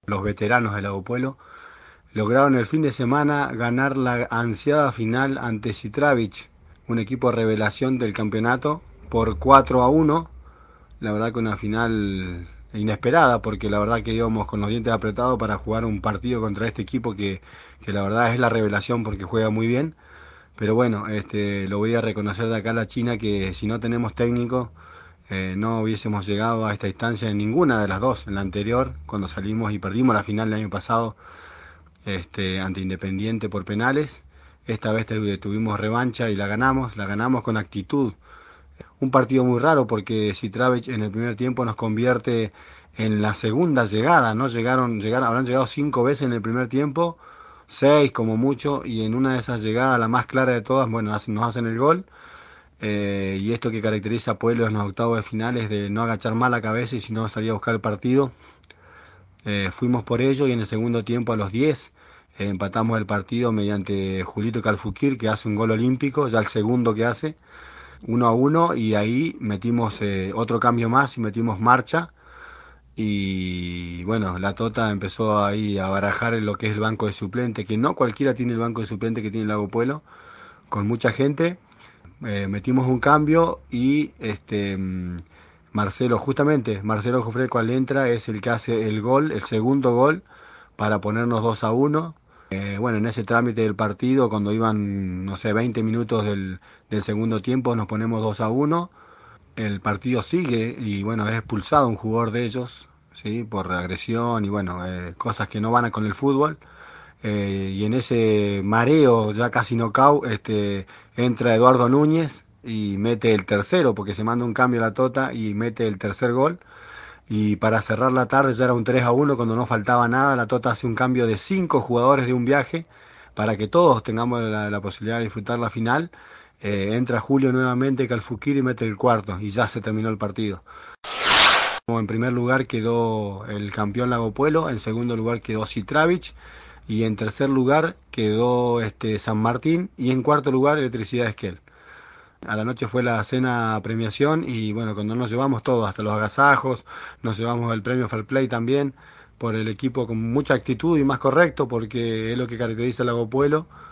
los veteranos del Lago Puelo, lograron el fin de semana ganar la ansiada final ante Sitravich, un equipo revelación del campeonato, por 4-1. La verdad que una final inesperada, porque la verdad que íbamos con los dientes apretados para jugar un partido contra este equipo que la verdad es la revelación porque juega muy bien. Pero bueno, lo voy a reconocer de acá a la China que si no tenemos técnico, no hubiésemos llegado a esta instancia en ninguna de las dos. En la anterior, cuando salimos y perdimos la final el año pasado, ante Independiente por penales. Esta vez tuvimos revancha y la ganamos con actitud. Un partido muy raro porque Sitravich en el primer tiempo nos convierte en la segunda llegada, ¿no? Habrán llegado 5 veces en el primer tiempo, 6 como mucho, y en una de esas llegadas, la más clara de todas, bueno, nos hacen el gol. Y esto que caracteriza a Pueblo en los octavos de finales de no agachar más la cabeza y sino salir a buscar el partido. Fuimos por ello y en el segundo tiempo a los 10 empatamos el partido mediante Julito Calfuquir, que hace un gol olímpico, ya el segundo que hace, 1-1, y ahí metimos otro cambio más y metimos Marcha. Y bueno, la Tota empezó ahí a barajar en lo que es el banco de suplente, que no cualquiera tiene el banco de suplente que tiene el Lago Pueblo, con mucha gente. Metimos un cambio y Marcelo, justamente, Marcelo Jofre cual entra es el que hace el gol, el segundo gol, para ponernos 2-1. Bueno, en ese trámite del partido, cuando iban, no sé, 20 minutos del segundo tiempo, nos ponemos 2-1. El partido sigue y bueno, es expulsado un jugador de ellos, ¿sí? Por agresión y bueno, cosas que no van con el fútbol. Y en ese mareo ya casi knockout, entra Eduardo Núñez y mete el tercero, porque se manda un cambio a la Tota y mete el tercer gol. Y para cerrar la tarde ya era un 3-1 cuando no faltaba nada. La Tota hace un cambio de 5 jugadores de un viaje para que todos tengamos la posibilidad de disfrutar la final. Entra Julio nuevamente, Calfuquir y mete el cuarto y ya se terminó el partido. En primer lugar quedó el campeón Lago Puelo, en segundo lugar quedó Sitravich y en tercer lugar quedó San Martín y en cuarto lugar Electricidad Esquel. A la noche fue la cena premiación y bueno, cuando nos llevamos todo, hasta los agasajos, nos llevamos el premio Fair Play también por el equipo con mucha actitud y más correcto porque es lo que caracteriza el Lago Puelo.